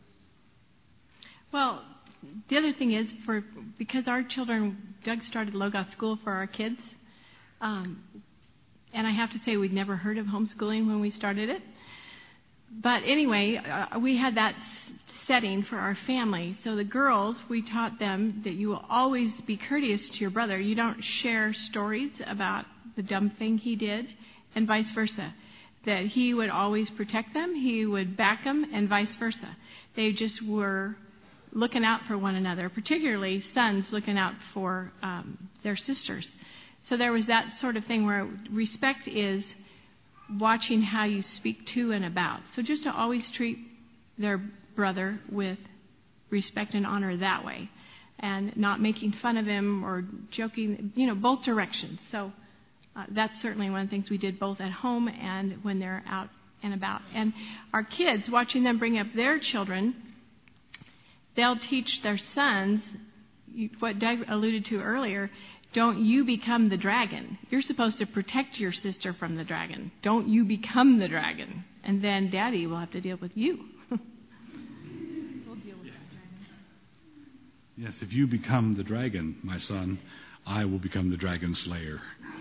Well, the other thing is, for because our children, Doug started Logos School for our kids, um, and I have to say we'd never heard of homeschooling when we started it. But anyway, uh, we had that setting for our family. So the girls, we taught them that you will always be courteous to your brother. You don't share stories about the dumb thing he did, and vice versa. That he would always protect them, he would back them, and vice versa. They just were looking out for one another, particularly sons looking out for um, their sisters. So there was that sort of thing where respect is watching how you speak to and about. So just to always treat their brother with respect and honor that way, and not making fun of him or joking, you know, both directions. So uh, that's certainly one of the things we did both at home and when they're out and about. And our kids, watching them bring up their children, they'll teach their sons what Doug alluded to earlier. Don't you become the dragon. You're supposed to protect your sister from the dragon. Don't you become the dragon. And then Daddy will have to deal with you. We'll deal with that dragon. Yes, if you become the dragon, my son, I will become the dragon slayer.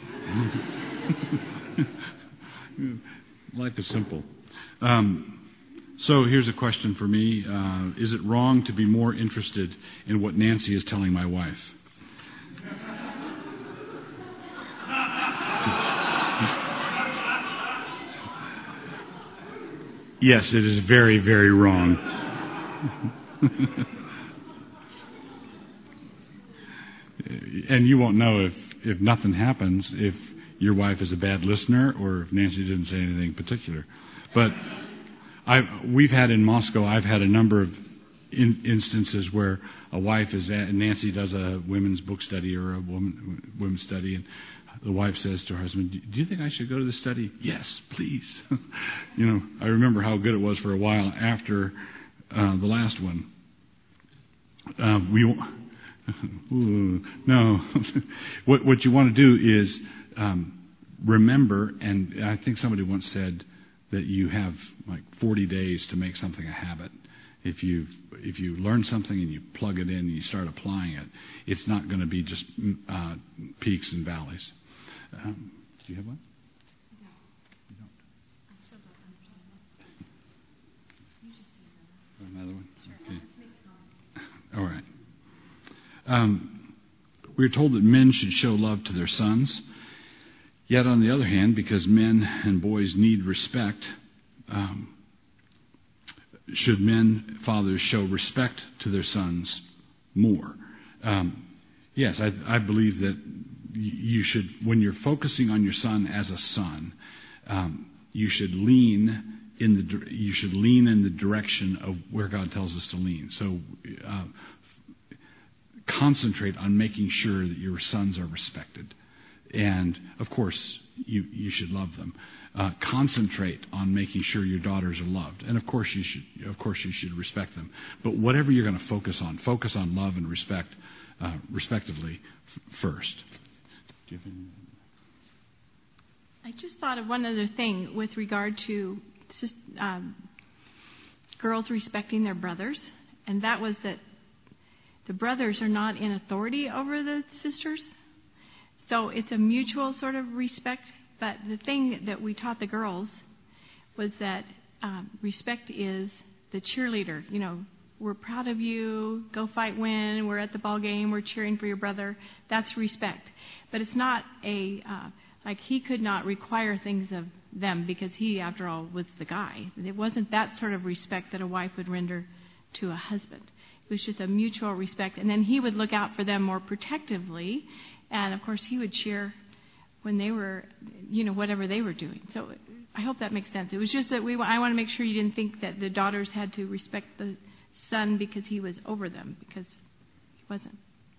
Life is simple. Um, So here's a question for me. Uh, is it wrong to be more interested in what Nancy is telling my wife? Yes, it is very, very wrong. And you won't know if, if nothing happens, if your wife is a bad listener or if Nancy didn't say anything particular. But I've, we've had in Moscow, I've had a number of in, instances where a wife is at, Nancy does a women's book study or a woman, women's study, and the wife says to her husband, "Do you think I should go to the study?" "Yes, please." You know, I remember how good it was for a while after uh, the last one. Uh, we ooh, no. what what you want to do is um, remember, and I think somebody once said that you have like forty days to make something a habit. If you if you learn something and you plug it in and you start applying it, it's not going to be just uh, peaks and valleys. Um, do you have one? No. You don't? I still don't understand. Another one? Sure. Okay. All right. Um, we're told that men should show love to their sons. Yet, on the other hand, because men and boys need respect, um, should men, fathers, show respect to their sons more? Um, yes, I, I believe that you should, when you're focusing on your son as a son, um, you should lean in the you should lean in the direction of where God tells us to lean. So, uh, concentrate on making sure that your sons are respected, and of course, you you should love them. Uh, concentrate on making sure your daughters are loved, and of course you should of course you should respect them. But whatever you're going to focus on, focus on love and respect, uh, respectively, f- first. Do you have any? I just thought of one other thing with regard to just, um, girls respecting their brothers, and that was that the brothers are not in authority over the sisters, so it's a mutual sort of respect. But the thing that we taught the girls was that um, respect is the cheerleader. You know, we're proud of you. Go fight, win. We're at the ball game. We're cheering for your brother. That's respect. But it's not a uh, like he could not require things of them because he, after all, was the guy. It wasn't that sort of respect that a wife would render to a husband. It was just a mutual respect, and then he would look out for them more protectively, and of course he would cheer when they were, you know, whatever they were doing. So I hope that makes sense. It was just that we, I want to make sure you didn't think that the daughters had to respect the son because he was over them, because he wasn't.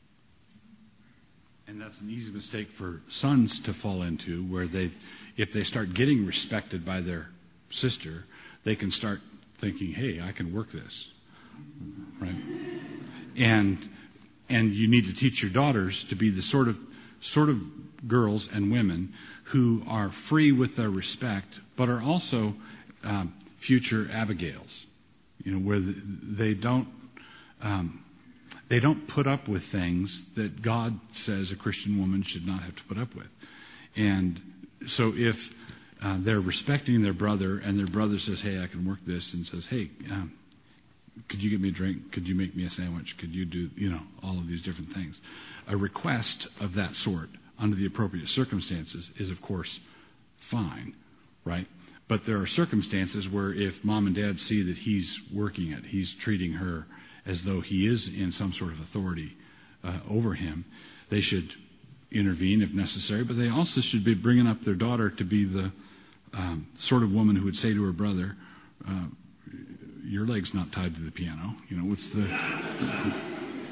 And that's an easy mistake for sons to fall into, where they, if they start getting respected by their sister, they can start thinking, "Hey, I can work this," right? And and you need to teach your daughters to be the sort of sort of girls and women who are free with their respect, but are also um, future Abigails. You know, where they don't um, they don't put up with things that God says a Christian woman should not have to put up with. And so, if uh, they're respecting their brother, and their brother says, "Hey, I can work this," and says, "Hey, um, could you get me a drink? Could you make me a sandwich? Could you do, you know, all of these different things?" A request of that sort, under the appropriate circumstances, is of course fine, right? But there are circumstances where if mom and dad see that he's working it, he's treating her as though he is in some sort of authority uh, over him, they should intervene if necessary. But they also should be bringing up their daughter to be the um, sort of woman who would say to her brother, uh, "Your leg's not tied to the piano. You know, what's the..."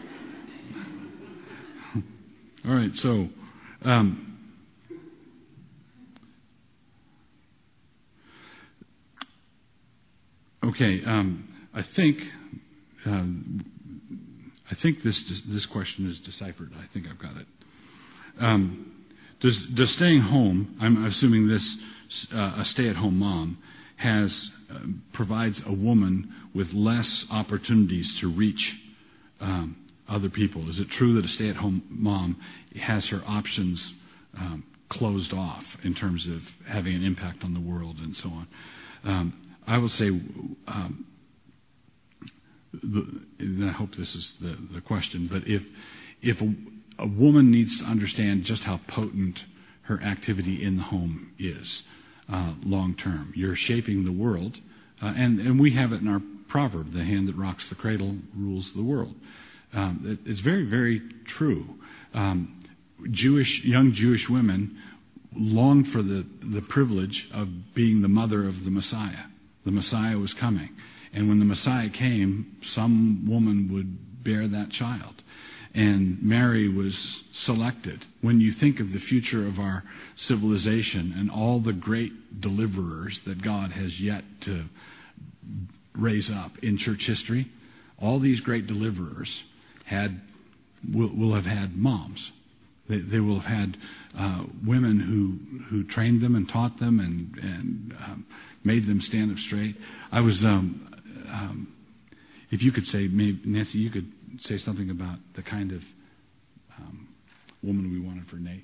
All right, so um, okay, um, I think um, I think this this question is deciphered. I think I've got it. Um, does does staying home? I'm assuming this uh, a stay-at-home mom has uh, provides a woman with less opportunities to reach Um, other people. Is it true that a stay-at-home mom has her options um, closed off in terms of having an impact on the world and so on? Um, I will say, um, the, and I hope this is the, the question, but if if a, a woman needs to understand just how potent her activity in the home is uh, long term, you're shaping the world Uh, and, and we have it in our proverb, the hand that rocks the cradle rules the world. Um, it, it's very, very true. Um, Jewish, young Jewish women longed for the, the privilege of being the mother of the Messiah. The Messiah was coming. And when the Messiah came, some woman would bear that child. And Mary was selected. When you think of the future of our civilization and all the great deliverers that God has yet to raise up in church history, all these great deliverers had will, will have had moms. They, they will have had uh, women who who trained them and taught them and and um, made them stand up straight. I was, um, um, if you could say, maybe Nancy, you could say something about the kind of um, woman we wanted for Nate.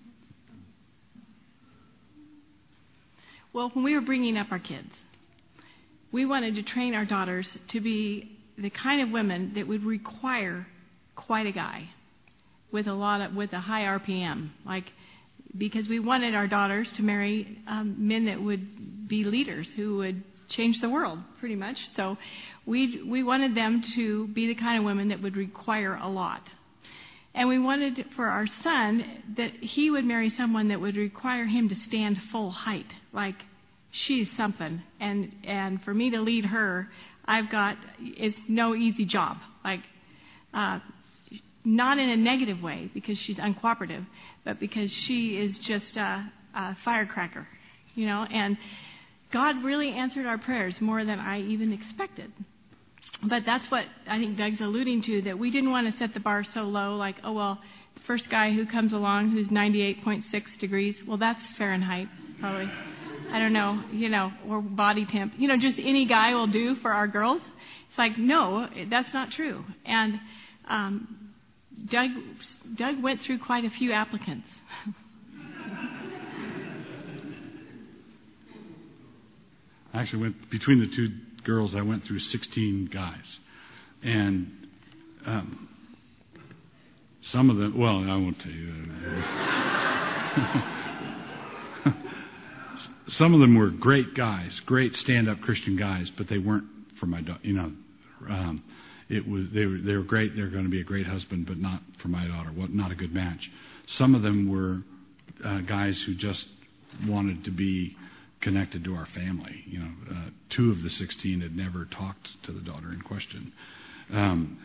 Well, when we were bringing up our kids, we wanted to train our daughters to be the kind of women that would require quite a guy with a lot of with a high R P M, like because we wanted our daughters to marry um, men that would be leaders who would change the world, pretty much. So we we wanted them to be the kind of women that would require a lot. And we wanted for our son that he would marry someone that would require him to stand full height, like she's something. And and for me to lead her, I've got, it's no easy job. Like, uh, not in a negative way because she's uncooperative, but because she is just a, a firecracker, you know. And God really answered our prayers more than I even expected. But that's what I think Doug's alluding to, that we didn't want to set the bar so low, like, oh, well, the first guy who comes along who's ninety-eight point six degrees, well, that's Fahrenheit, probably. I don't know, you know, or body temp. You know, just any guy will do for our girls. It's like, no, that's not true. And um, Doug, Doug went through quite a few applicants. I actually went, between the two girls, I went through sixteen guys. And um, some of them, well, I won't tell you that. Some of them were great guys, great stand-up Christian guys, but they weren't for my daughter. You know, um, it was they were they were great. They're going to be a great husband, but not for my daughter. What? Not a good match. Some of them were uh, guys who just wanted to be connected to our family. You know, uh, two of the sixteen had never talked to the daughter in question. Um,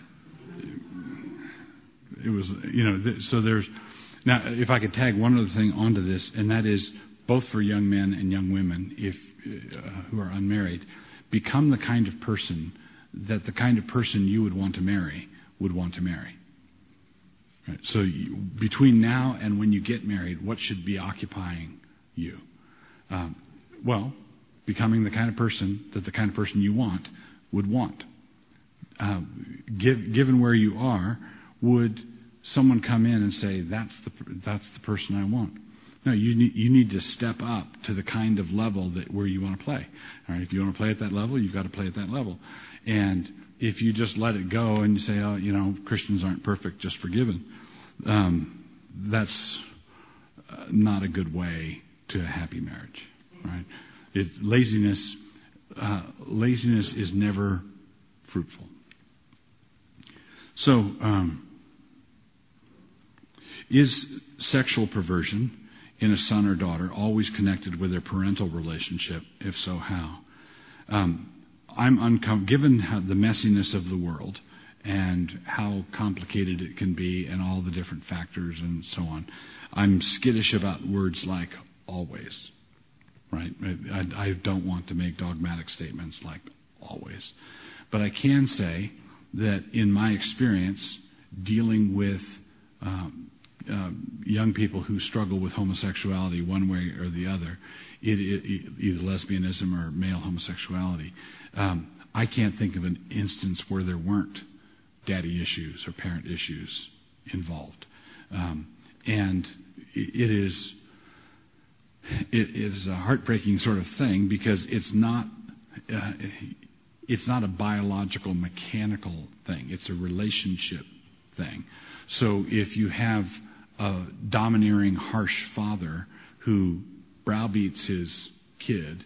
it was, you know, th- so there's now. If I could tag one other thing onto this, and that is, both for young men and young women, if uh, who are unmarried, become the kind of person that the kind of person you would want to marry would want to marry. Right? So you, between now and when you get married, what should be occupying you? Um, well, becoming the kind of person that the kind of person you want would want. Uh, give, given where you are, would someone come in and say, "That's the that's the person I want"? No, you need you need to step up to the kind of level that where you want to play. All right, if you want to play at that level, you've got to play at that level. And if you just let it go and you say, "Oh, you know, Christians aren't perfect, just forgiven," um, that's uh, not a good way to a happy marriage. Right? It, laziness uh, laziness is never fruitful. So, um, is sexual perversion in a son or daughter always connected with their parental relationship? If so, how? Um, I'm uncom- given how the messiness of the world and how complicated it can be and all the different factors and so on, I'm skittish about words like always, right? I, I don't want to make dogmatic statements like always. But I can say that in my experience, dealing with um, Uh, young people who struggle with homosexuality one way or the other, it, it, either lesbianism or male homosexuality, um, I can't think of an instance where there weren't daddy issues or parent issues involved. Um, and it, it is it is a heartbreaking sort of thing because it's not uh, it's not a biological, mechanical thing. It's a relationship thing. So if you have a domineering, harsh father who browbeats his kid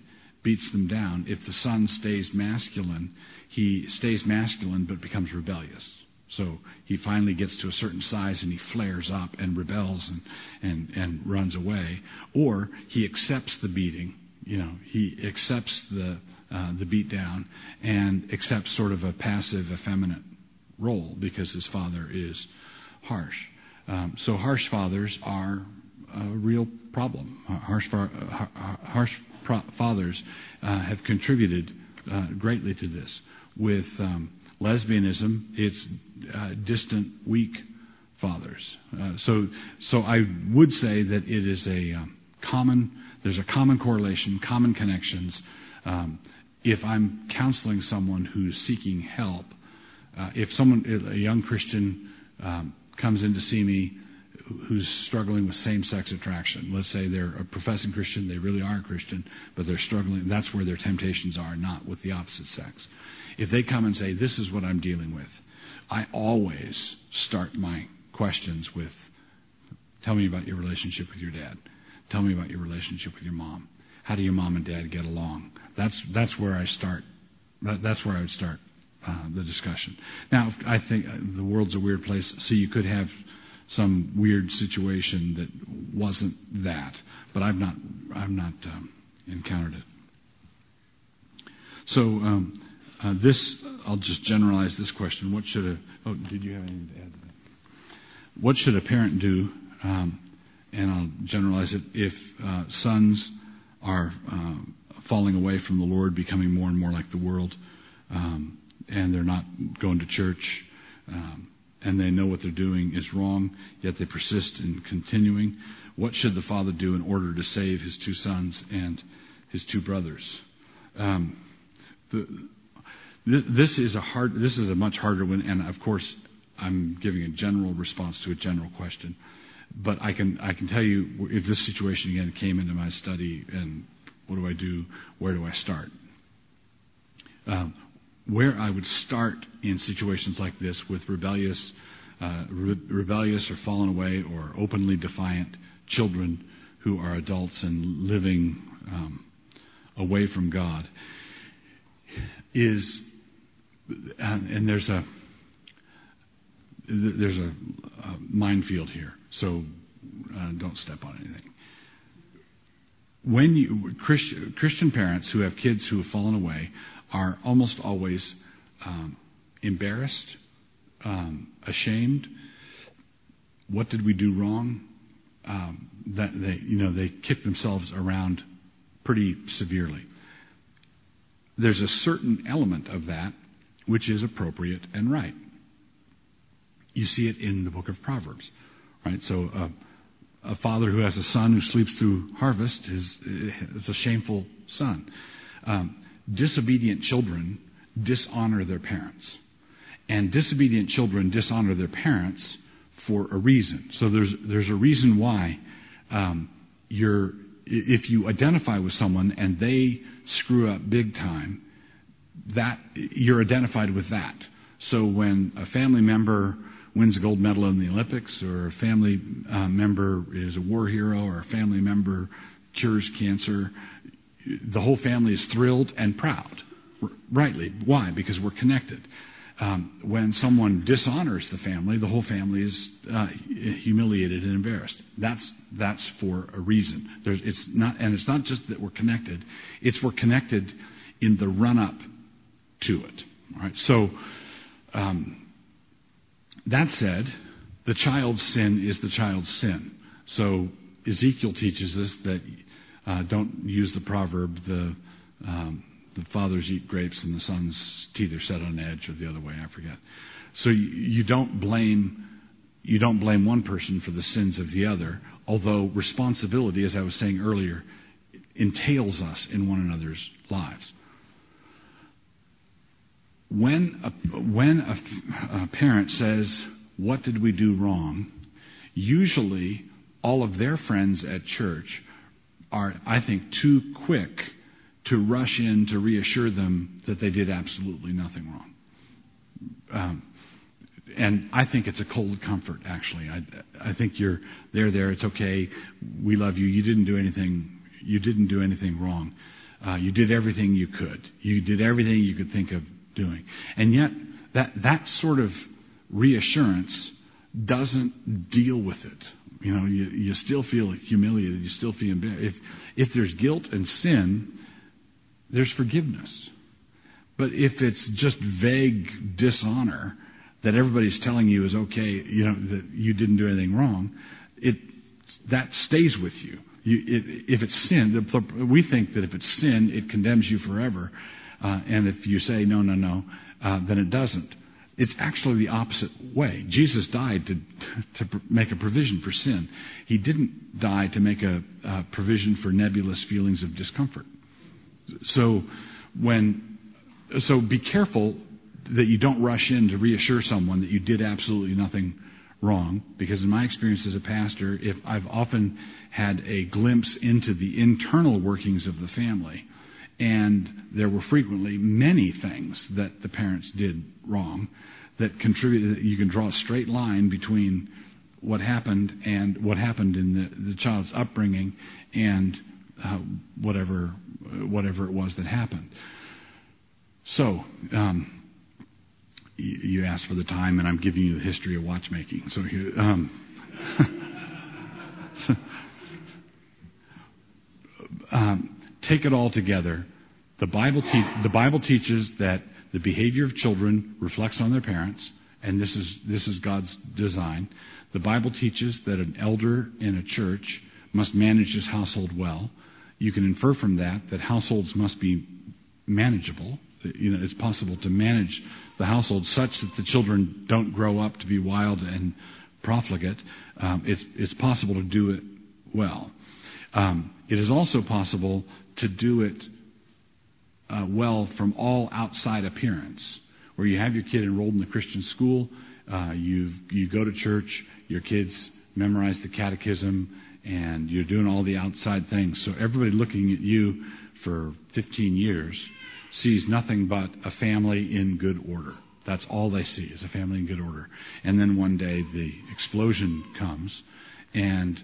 beats them down. If the son stays masculine, he stays masculine but becomes rebellious. So he finally gets to a certain size and he flares up and rebels and, and, and runs away. Or he accepts the beating. You know, he accepts the uh, the beat down and accepts sort of a passive, effeminate role because his father is harsh. Um, so harsh fathers are a real problem. Harsh, fa- harsh pro- fathers uh, have contributed uh, greatly to this. With um, lesbianism, it's uh, distant, weak fathers. Uh, so, so I would say that it is a um, common. There's a common correlation, common connections. Um, if I'm counseling someone who's seeking help, uh, if someone, a young Christian, um, comes in to see me who's struggling with same-sex attraction. Let's say they're a professing Christian, they really are a Christian, but they're struggling. That's where their temptations are, not with the opposite sex. If they come and say, this is what I'm dealing with, I always start my questions with, tell me about your relationship with your dad. Tell me about your relationship with your mom. How do your mom and dad get along? That's that's where I start. That's where I would start uh, the discussion. Now, I think the world's a weird place, so you could have some weird situation that wasn't that, but I've not I've not um, encountered it. So um, uh, this, I'll just generalize this question. What should a oh did you have anything to add to that? What should a parent do? Um, and I'll generalize it. If uh, sons are uh, falling away from the Lord, becoming more and more like the world, um, and they're not going to church. Um, and they know what they're doing is wrong, yet they persist in continuing. What should the father do in order to save his two sons and his two brothers? Um, the, this, this is a hard. This is a much harder one, and of course, I'm giving a general response to a general question. But I can I can tell you, if this situation again came into my study, and what do I do? Where do I start? Um, Where I would start in situations like this with rebellious, uh, re- rebellious or fallen away or openly defiant children who are adults and living um, away from God is, and, and there's a there's a, a minefield here, so uh, don't step on anything. When you Christian, Christian parents who have kids who have fallen away are almost always um, embarrassed, um, ashamed. What did we do wrong? Um, that they, you know, they kick themselves around pretty severely. There's a certain element of that which is appropriate and right. You see it in the book of Proverbs, right? So uh, a father who has a son who sleeps through harvest is, is a shameful son. Um, Disobedient children dishonor their parents. And disobedient children dishonor their parents for a reason. So there's there's a reason why um, you're if you identify with someone and they screw up big time, that you're identified with that. So when a family member wins a gold medal in the Olympics, or a family uh, member is a war hero, or a family member cures cancer, the whole family is thrilled and proud, r- rightly. Why? Because we're connected. Um, when someone dishonors the family, the whole family is uh, humiliated and embarrassed. That's that's for a reason. There's, it's not, and it's not just that we're connected; it's we're connected in the run-up to it. All right. So um, that said, the child's sin is the child's sin. So Ezekiel teaches us that. Uh, don't use the proverb, the um, the fathers eat grapes and the sons' teeth are set on edge, or the other way, I forget. So you, you don't blame you don't blame one person for the sins of the other, although responsibility, as I was saying earlier, entails us in one another's lives. When a, when a, a parent says, "What did we do wrong?" usually all of their friends at church are, I think, too quick to rush in to reassure them that they did absolutely nothing wrong. Um, and I think it's a cold comfort, actually. I, I think you're there, there. It's okay. We love you. You didn't do anything. You didn't do anything wrong. Uh, you did everything you could. You did everything you could think of doing. And yet, that, that sort of reassurance doesn't deal with it. You know, you, you still feel humiliated. You still feel embarrassed. If, if there's guilt and sin, there's forgiveness. But if it's just vague dishonor that everybody's telling you is okay, you know, that you didn't do anything wrong, it that stays with you. You it, if it's sin, we think that if it's sin, it condemns you forever. Uh, and if you say, no, no, no, uh, then it doesn't. It's actually the opposite way. Jesus died to to make a provision for sin. He didn't die to make a, a provision for nebulous feelings of discomfort. So when so be careful that you don't rush in to reassure someone that you did absolutely nothing wrong, because in my experience as a pastor, if I've often had a glimpse into the internal workings of the family, and there were frequently many things that the parents did wrong that contributed. You can draw a straight line between what happened and what happened in the, the child's upbringing and uh, whatever whatever it was that happened. So um, you, you asked for the time, and I'm giving you the history of watchmaking. So here. Um, um, take it all together. The Bible, te- the Bible teaches that the behavior of children reflects on their parents, and this is this is God's design. The Bible teaches that an elder in a church must manage his household well. You can infer from that that households must be manageable. You know, it's possible to manage the household such that the children don't grow up to be wild and profligate. Um, it's it's possible to do it well. Um, it is also possible to do it uh, well from all outside appearance, where you have your kid enrolled in the Christian school, uh, you you go to church, your kids memorize the catechism, and you're doing all the outside things. So everybody looking at you for fifteen years sees nothing but a family in good order. That's all they see, is a family in good order. And then one day the explosion comes, and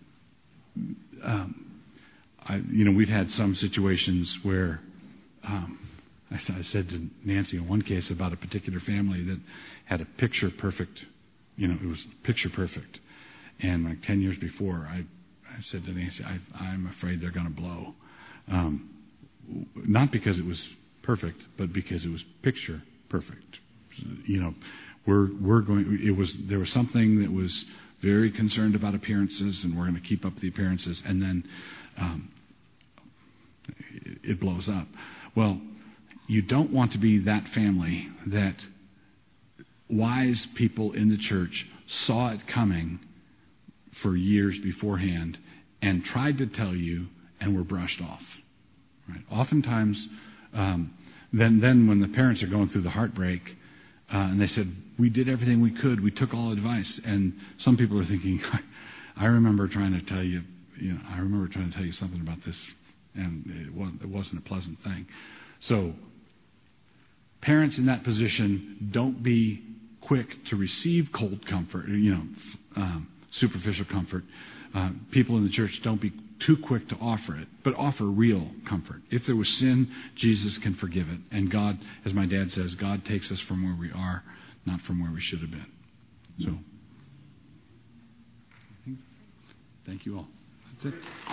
um, I, you know, we've had some situations where um, I, I said to Nancy in one case about a particular family that had a picture perfect, you know, it was picture perfect. And like ten years before, I, I said to Nancy, I, I'm afraid they're going to blow. Um, not because it was perfect, but because it was picture perfect. You know, we're we're going. It was there was something that was very concerned about appearances, and we're going to keep up the appearances, and then um, it, it blows up. Well, you don't want to be that family that wise people in the church saw it coming for years beforehand and tried to tell you and were brushed off. Right? Oftentimes, um, then then when the parents are going through the heartbreak, uh, and they said, we did everything we could, we took all advice, and some people are thinking, I remember trying to tell you, you know, I remember trying to tell you something about this, and it wasn't, it wasn't a pleasant thing. So, parents in that position, don't be quick to receive cold comfort, you know, um, superficial comfort. Uh, people in the church, don't be too quick to offer it, but offer real comfort. If there was sin, Jesus can forgive it. And God, as my dad says, God takes us from where we are, not from where we should have been. So, thank you all. That's it.